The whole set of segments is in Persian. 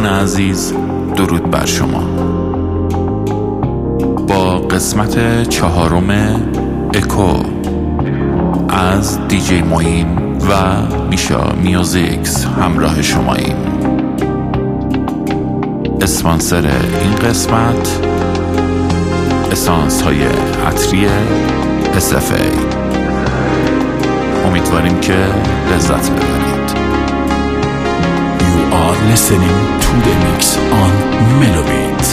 دوستان عزیز، درود بر شما. با قسمت 4 اکو از دیجی معین و میشا میوزیکس همراه شماییم. اسپانسر این قسمت اسانس های عطری SFA. امیدواریم که لذت ببرید. You are listening to the mix on Melobit.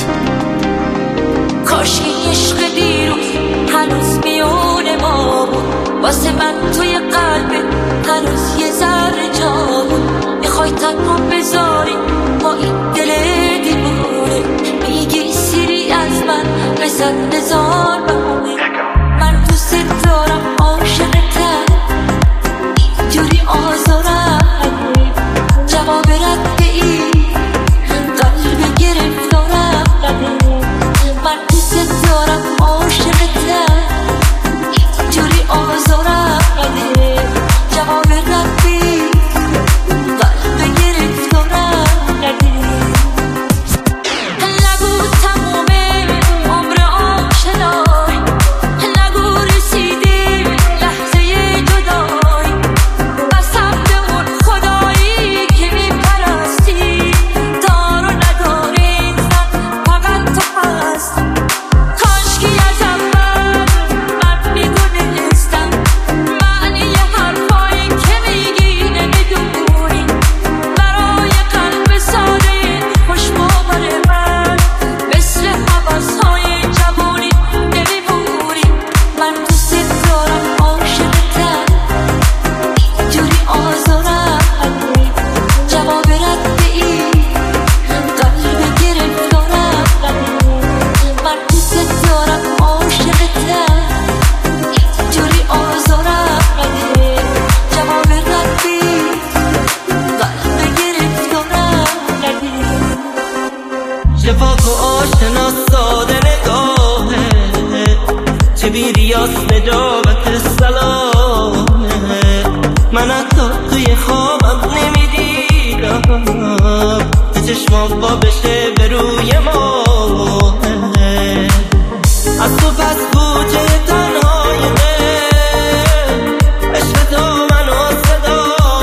کاش این عشق دیروز هنوز میون ما بود، واسه من توی قلبت هنوز یه ذره جا بود. میخوای تنها بذاری با این دل دیوونه، میگی سیری از من بزن بزار بمونه. من دوست دارم عاشقتم، اینجوری آزارم، جواب رد ای قلب گرفتارم نده. من دوست دارم عاشقتم، اینجوری آزارم نده. جواب رد ای قلب گرفتارم نده. نگو تمومه عمر آشنای، نگو رسیدی لحظه جدای. قسم به اون خدایی که میپرستی، دار و نداری زن فقط تو هست. کاشکی از اول من میدونستم معنی حرفایی که میگی نمیدونی. برای قلب ساده خوشباور من مثل حواسهای جوانی نمیمونی. من دوست دارم عاشقتم، اینجوری آزارم نده. جواب رد ای قلب گرفتارم نده. من دوست دارم عاشقتم، اینجوری آزارم نده. جواب رد ای قلب گرفتارم نده. شفاف و آشنا ساده نگاهه، چه بیریاس نجابت سلامه. من حتی توی خوابم نمیدیدم تو چشمام با بشه به روی ماه. از تو پس کوچه تنهای عشق تو منو صدا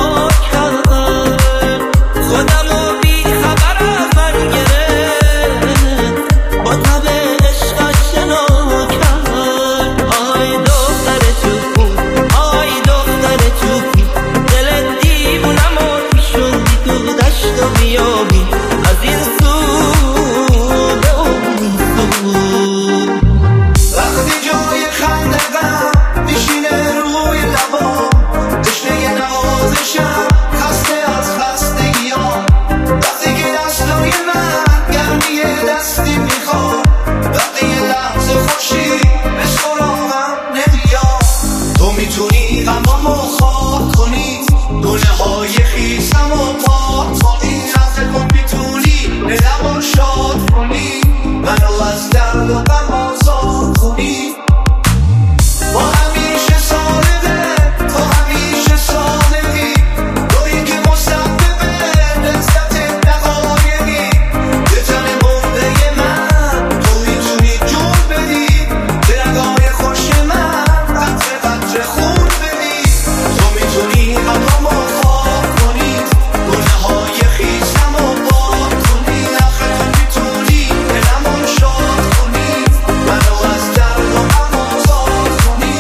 کرد. خودم رو بی خبر از من گرفت، با تب عشق آشنا کرد. آی دختر چوبون، آی دختر چوبون، دل دیوونم رو شدی تو دشت و بیابی، از این سو به اون سو. وقتی جای خندقم میشینه روی لبام، تشنه نوازشم خسته از خستگیام. وقتی که دستای من گرمی دستی میخواد، وقتی یه لحظه خوشی به سراغم نمیاد. تو میتونی غمامو خواب کنی، دونه های خیسم و پاک کنی. رفته کن میتونی دلمو شاد کنی، منو از درد و غم آزاد کنی. با همیشه صادقه، تو همیشه صادقی، تویی که مسبب لذت دقایقی. به تن مرده من تو میتونی جون بدی، درگاه خوش من قطره قطره خون بدی. تو میتونی غمامو خواب کنی، گونه های خیسم و پاک کنی. آخه تو میتونی دلمو شاد کنی، منو از درد و غم آزاد کنی.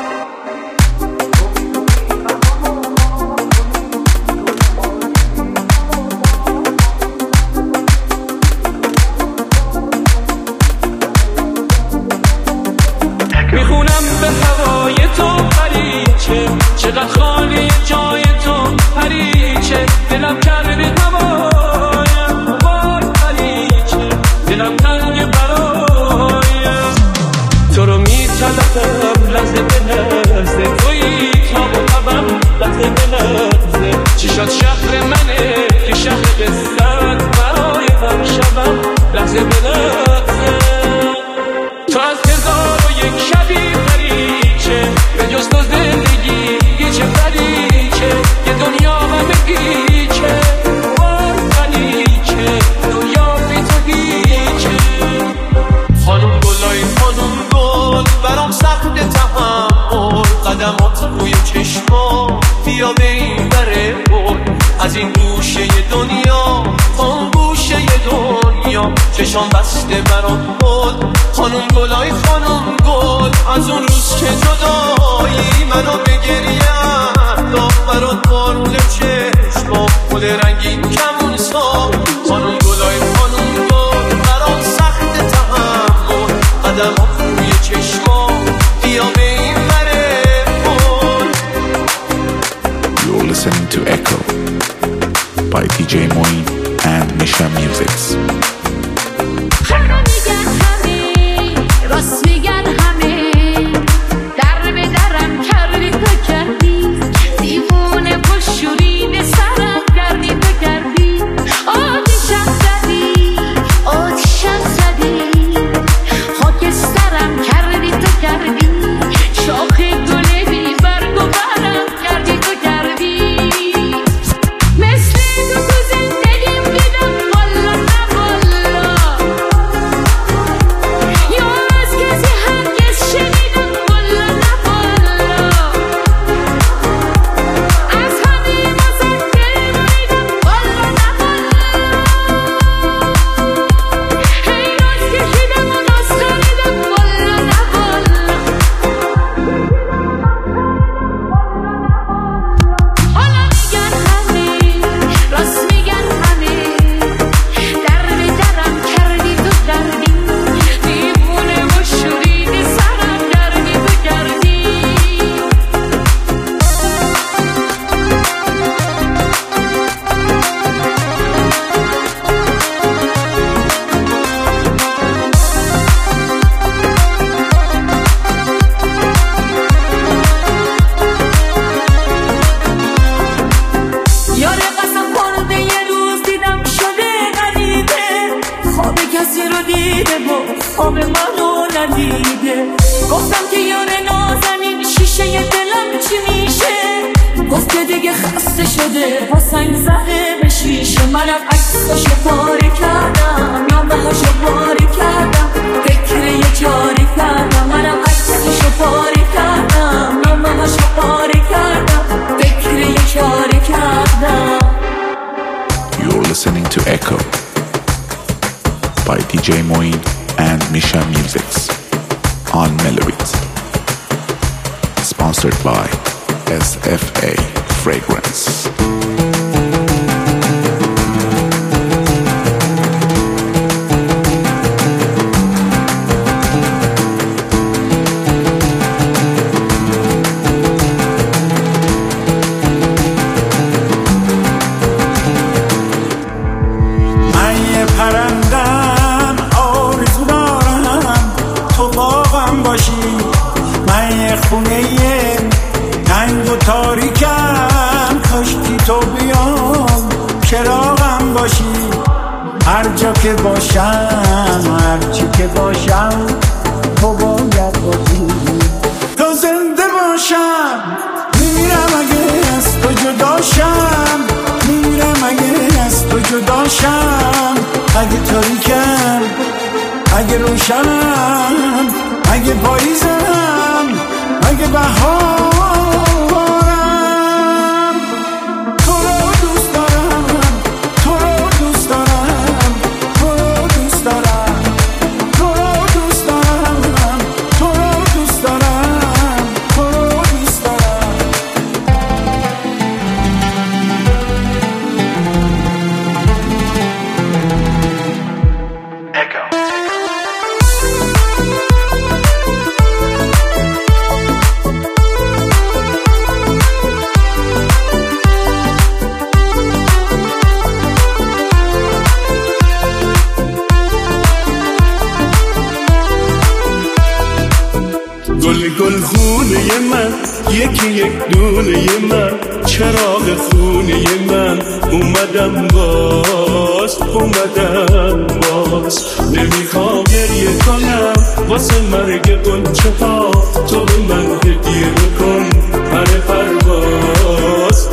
میخونم به هوای تو پریچه، چقدر خالی جای تو پریچه. دلم کرده هوایم وای پریچه، دلم تنگ برایم. تو رو میطلبم لحظه به لحظه، تویی تا قبم لحظه به لحظه. چشات شهر منه که شهر قصت، برای هم شبم لحظه به لحظه. تو از 1001 شبی پریچه، به جز تو زندگی یه چه پریچه. یه دنیا همه گیچه، وای پریچه. آدمات روی چشما بیا به این بره بود از این گوشه دنیا اون گوشه دنیا چشام بسته برات بود خانم گلای خانم گل از اون روز که جدایی منو بگریم داغ برات بارون چشما گل رنگین کمون سا خانم گلای خانم گل برات سخت تحمل آدمات روی چشما بیا به این بره بود. You're listening to Echo by DJ Moin and Misha Musics. میگن همه راست میگن همه در به درم کردی تو کردی دیوونه و شورید سرم کردی تو کردی آتیشم زدی آتیشم زدی خاکسترم کردی تو کردی شاخ گل بی برگ و برم کردی تو کردی مثل تو زندگیم دیدم والا نه والا یا از کسی هرگز شنیدم والا نه والا از همه واسه دل بریدم والا نه والا هی راز کشیدم و راز خریدم والا نه والا حالا میگن همه راست میگن همه در به درم کردی تو کردی دیوونه و شورید سرم کردی تو کردی یاره قسم خورده یه روز دیدم شده غریبه خواب کسی رو دیده و خواب منو ندیده گفتم که یاره نازنین شیشه دلم چی میشه گفت که دیگه خسته شده با سنگ زده به شیشه منم عکساشو پاره کردم نامه‌هاشو پاره کردم فکر یه چاره کردم منم عکساشو پاره کردم نامه‌هاشو پاره کردم فکر یه چاره کردم. You're listening to Echo by DJ Moin and Misha Musics on Melobit. Sponsored by SFA Fragrance. من یه پرندم آرزو دارم تو باغم باشی من یه خونه تنگ و تاریکم کاشکی تو بیام چراغم باشی هر جا که باشم هر چی که باشم تو باید باشی تو زنده باشم میرم اگه از تو جداشم میرم اگه از تو جداشم اگه تاریکم اگه روشنم اگه پاییزم اگه بهارم تو رو دوست دارم تو رو دوست دارم تو رو دوست دارم تو رو دوست دارم تو رو دوست دارم تو رو دوست دارم گل خونه من یکی یک دونه من چراغ خونه من اومدم باز نمیخوام گریه کنم واسه مرگ قنچه ها تو به من هدیه بکن پر پرواز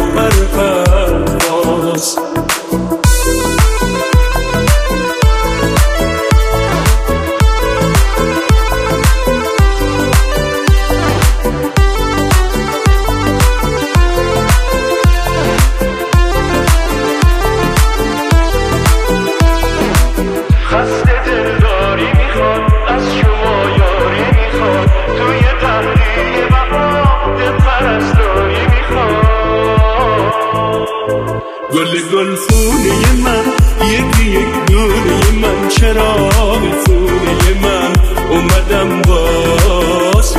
دلداری میخواد، از شما یاری میخواد، توی تحلیل بهار دل پرستاری میخواد. گل خونه من، یک دونه من، چراغ خونه من، اومدم باز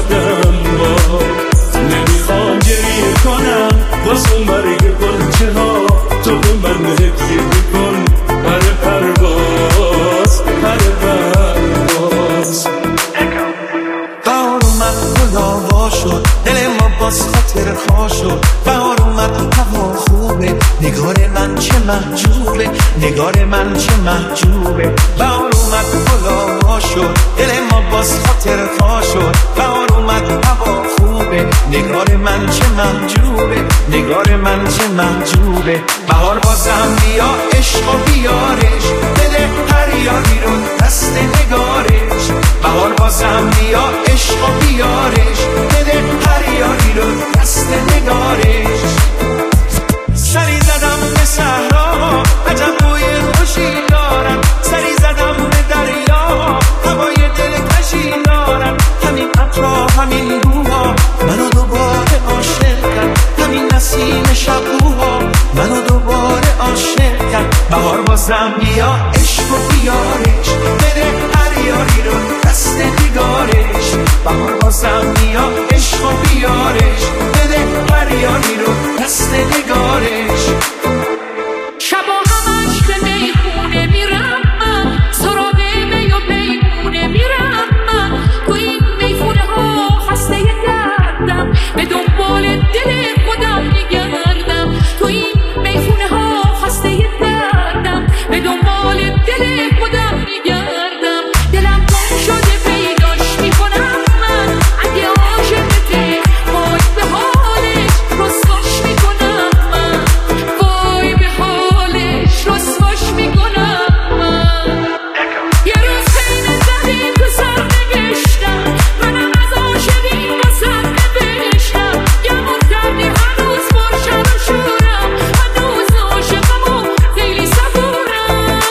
نمیخوام گریه کنم واسه مرگ گلچه ها، تو به من هدیه بکن پرواز بهار اومد گلا وا شد، دل ما باز خاطر خواه شد. بهار اومد هوا خوبه، نگار من چه محجوبه، نگار من چه محجوبه. بهار اومد گلا وا شد، دل ما باز خاطر خواه شد. بهار اومد هوا خوبه، نگار من چه محجوبه، نگار من چه محجوبه. بهار بازم بیا عشق و بیارش، بده هر یاری رو دست نگارش. بهار بازم بیا عشق و بیارش، بده هر یاری رو دست نگارش. سری زدم به صحرا، عجب بوی خوشی دارم. سری زدم به دریا، هوای دلکشی دارم. همین عطرها همین بوها منو دوباره عاشق کرد، همین نسیم شبوها منو دوباره عاشق کرد. بهار بازم بیا عشق و بیارش، بده هر یاری رو دست نگارش. بهار بازم بیا عشق و بیارش، بده هر یاری رو دست نگارش. شبا همش به میخونه میرم من، سراغ می و میخونه میرم من. تو این میخونه ها خسته گردم، به دنبال دل خودم میگردم. تو این میخونه ها خسته گردم، به دنبال دل خودم میگردم. دلم گم شده پیداش میکنم من، اگه عاشقته وای به حالش رسواش میکنم من، وای به حالش رسواش میکنم من. یه روز خیلی زدی تو سر نوشتم، منم از عاشقی با سر نوشتم. گمون کردی هنوز باشم و شورم، هنوز عاشقم و خیلی صبورم.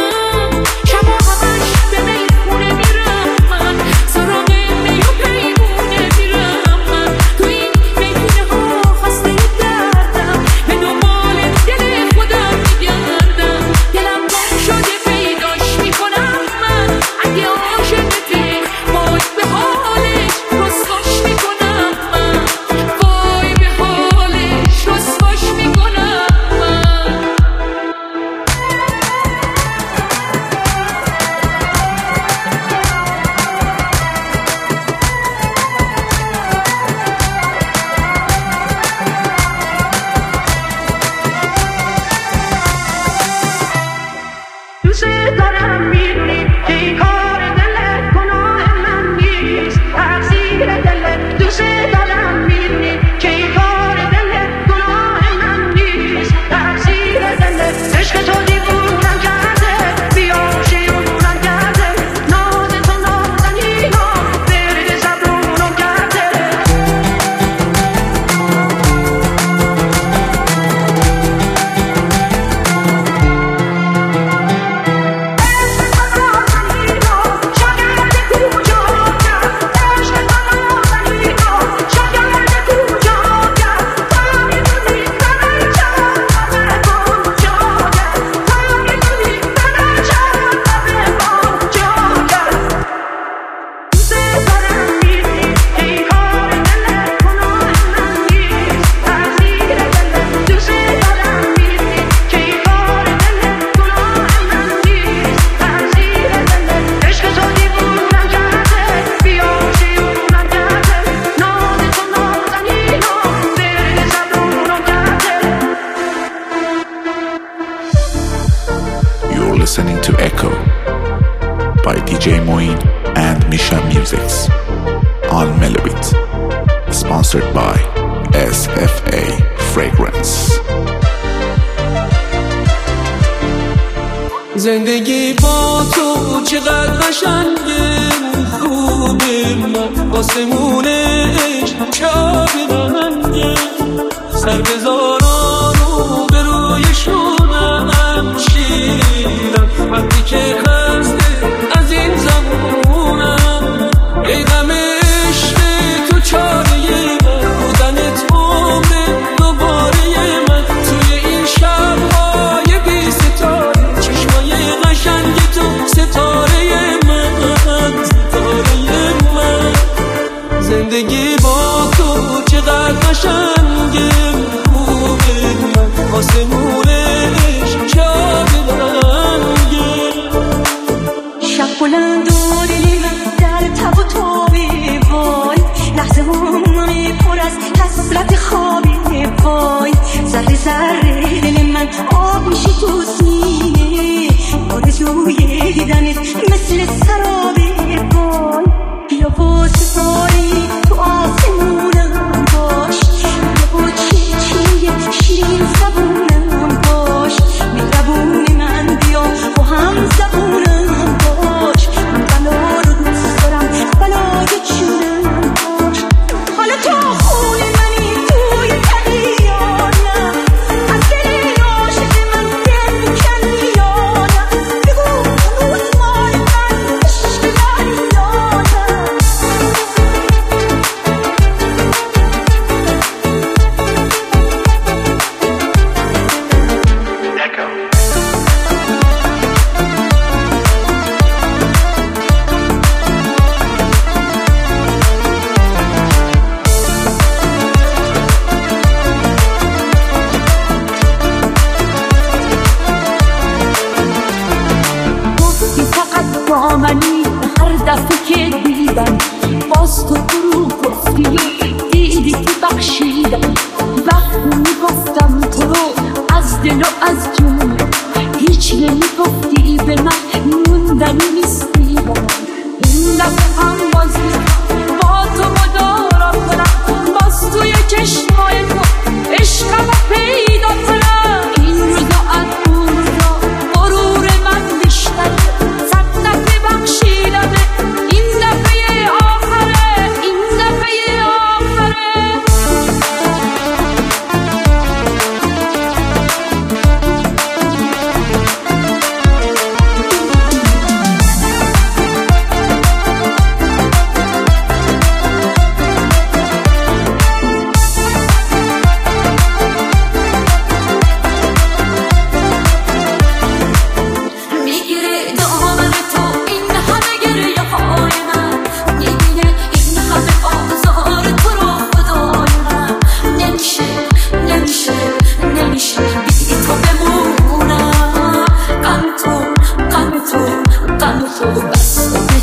شبا همش به میخونه میرم من، سراغ می و پیمونه میرم من. تو این میخونه ها خسته گردم، به دنبال دل خودم میگردم. دلم گم شده پیداش میکنم من، اگه عاشقته وای به حالش رسواش میکنم من، وای به حالش رسواش میکنم من. دوست دارم میدونی که این کار دلت گناه من نیست، تقصیر دلت. دوست دارم میدونی که این کار دلت گناه من نیست، تقصیر دلت. عشق تو دیوونم کرده، بیاشیونم کرده، ناز تو نازنینا برد زبونم کرده. You're listening to Echo by DJ Moeen and Misha Musics on Melobit, sponsored by SFA Fragrance. زندگی با تو چقدر قشنگه، خوبه من آسمونش چه آبی رنگه. سر بذاران و به روی شونم شیرم، وقتی که خسته آسمونش شب رنگه شب بلند و دلی من در تب و تابی وای لحظه همه پر از حسرت خوابی وای ذره ذره دل من آب میشه تو سینه آرزوی دیدنت مثل سرابی وای بیا با ستاره تو آسمونم باش بیا با چه شیرین زبونم باش مهربون من بیا با هم زبونم باش من بلا رو دوست دارم بلای جونم باش حالا تو خون منی توی تقیانم از دل عاشق من دل میکنی یانم بگو هنوز مال من عشق دریانم گفتی فقط با منی هر دفعه که دیدم باز تو برو گفتی دیدی که بخشیدم وقتی میگفتم تو رو از دل و از جون هیچ نمیگفتی به من موندنی نیستی با من این دفعه هم باز میخوام با تو مدارا کنم باز توی چشمای تو عشقم رو پیدا کنم این روزا از اون روزا غرور من بیشتره صد دفعه بخشیدمه این دفعه آخره این دفعه آخره میگیره دامن تو این همه گریه های من میگیره این همه آزار تو رو خدای من نمیشه نمیشه نمیشه بی تو بمونم غم تو غم تو غم تو بس به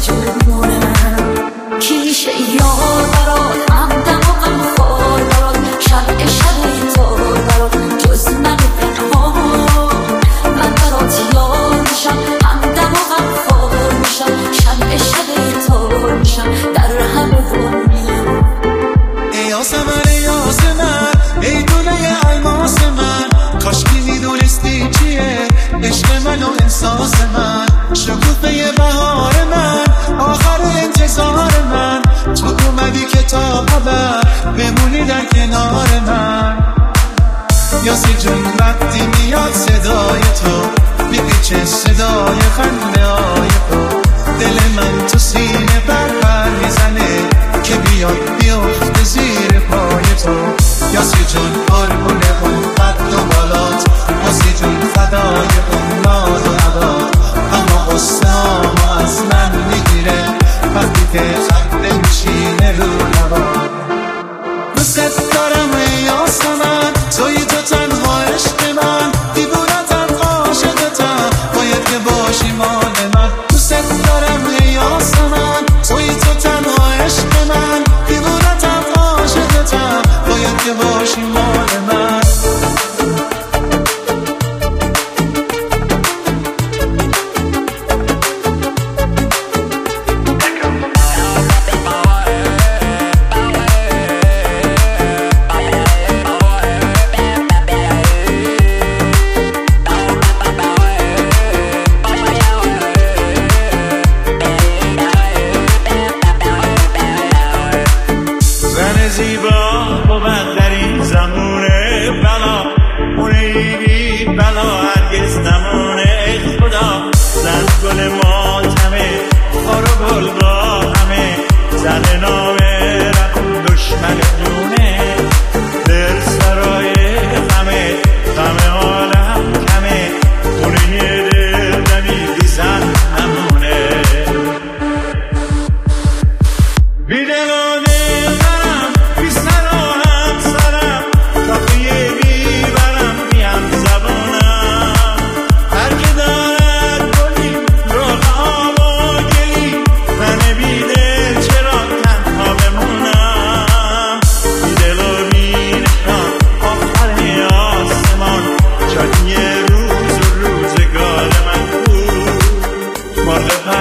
جونم کیشه یار برات همدم و غم خور برات شب تو برات جز من پنهان من برات یار میشم همدم و غم خور میشم شب تو میشم در همه دنیا ای یاسمن ای یاسمن ای گله الماس من کاش که میدونستی چیه عشق من و احساس من شکوفه بهار من آخر انتظار من تو اومدی که تا ابد بمونی در کنار من یاسی جون وقتی میاد صدای تو میپیچه صدای خنده های تو دل من تو سینه پر میزنه که بیاد بیفته زیر پای تو یاسی جون قربون اون قد و بالات یاسی جون فدای اون ناز و عداد اما غصه‌امو از من میگیره وقتی که خنده میشینه رو لبات دوست دارم ای یاسمن توی تو تنها عشق من دیوونتم عاشقتم باید که باشی مال من دوست دارم ای یاسمن توی تو تنها عشق من دیوونتم عاشقتم باید که باشی مال من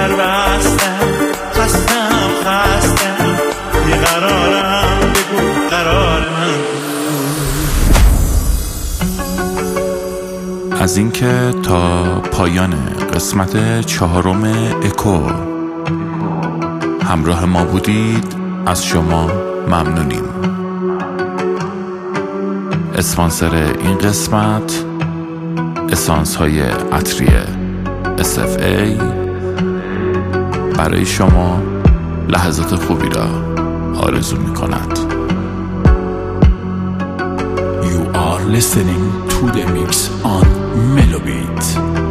در بستم خستم بیقرارم بگو قرار من. از اینکه تا پایان قسمت 4 اکو همراه ما بودید از شما ممنونیم. اسپانسر این قسمت اسانس های عطری SFA برای شما لحظات خوبی را آرزو می کند. You are listening to the mix on Melobit.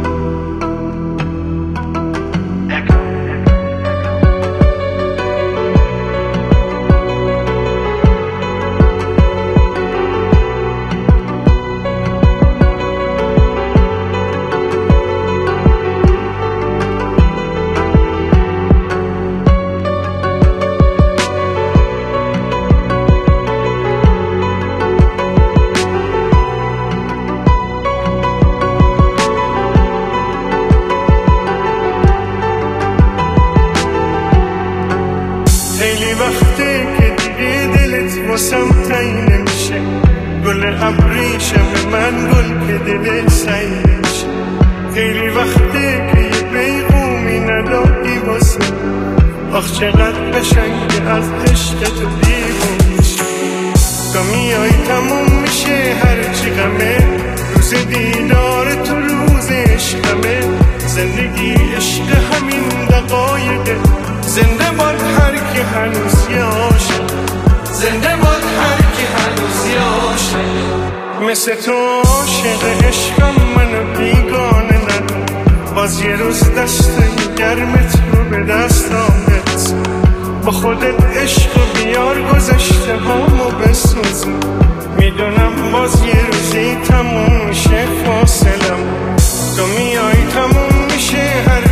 خیلی وقته که دیگه دلت واسم تنگ نمیشه، گل ابریشم من گل که دلت سنگ نمیشه. خیلی وقته که یه پیغومی ندادی واسه، آخ چقدر قشنگه از عشقت دیوون میشه. تا میای تموم میشه هرچی غمه، روز دیدار تو روز عشقمه. زندگی عشق همین دقایقه، زنده باد هر کی هنوز یه عاشق، زنده باد هر کی هنوز یه عاشق. مثل تو عاشق عشقم منو بیگانه ندار، باز یه روز دست گرمت رو به دستام برس. با خودت عشق و بیار گذشته هامو بسوزم، میدونم باز یه روزی تموم میشه فاصلم. تو میای تموم میشه هر